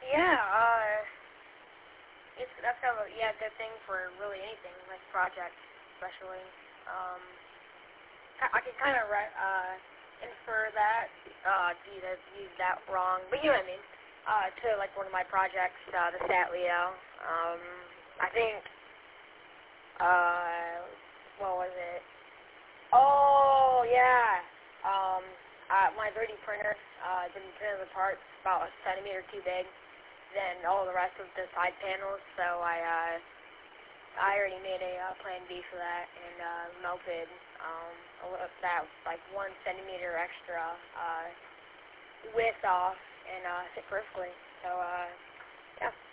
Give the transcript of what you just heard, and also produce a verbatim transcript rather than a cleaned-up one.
Yeah, uh, it's that's kind of a yeah good thing for really anything like projects, especially. Um, I, I can kind of re- uh infer that uh to use, use that wrong, but you know what I mean. Uh, to like one of my projects, uh, the Stat Leo. Um, I think uh, what was it? Oh yeah. Um, uh, my three D printer uh, didn't print the parts about a centimeter too big than all the rest of the side panels, so I uh, I already made a uh, plan B for that and uh, melted um, a little, that like one centimeter extra uh, width off and uh, fit perfectly. So uh, yeah.